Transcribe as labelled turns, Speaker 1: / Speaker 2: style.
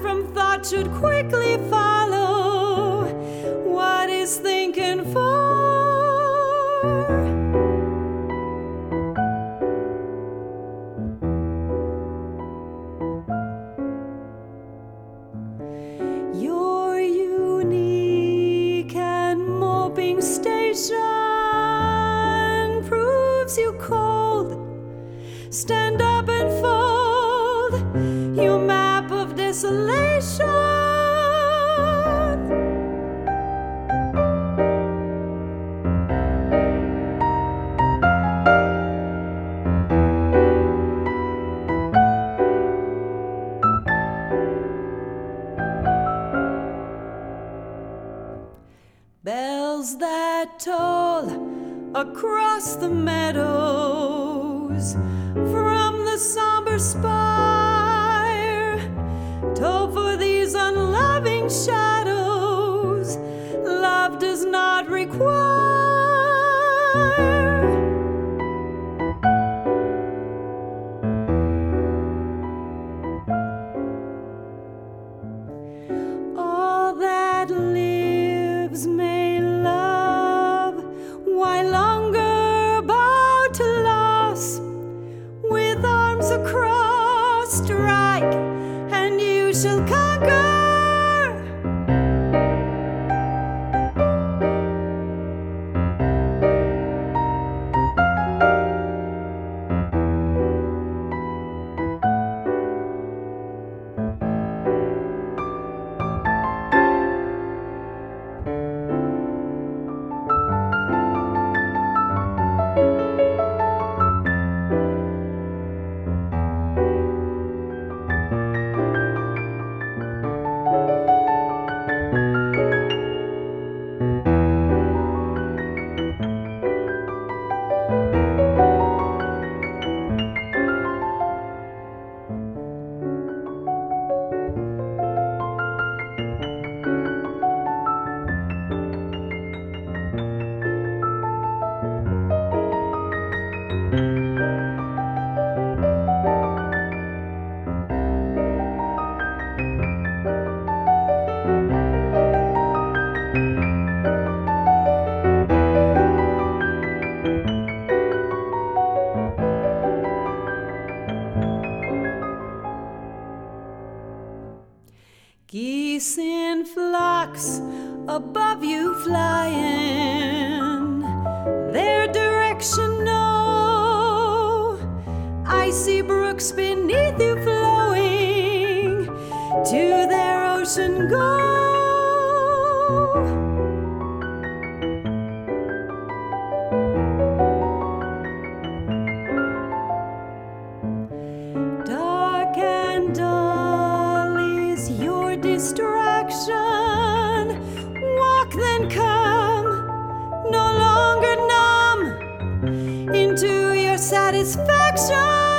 Speaker 1: from thought should quickly follow what is thinking for. Your unique and moping station proves you cold. Stand up and fold your map of desolation. Bells that toll across the meadows from the somber spire, toll for these unloving shadows love does not require. All that lives may love, why longer bow to loss? With arms across, strike, and you shall conquer. Geese in flocks above you flying, their direction know. Icy brooks beneath you flowing, to their ocean go. Dark and dull is your distraction. Walk then come, no longer numb, into your satisfaction.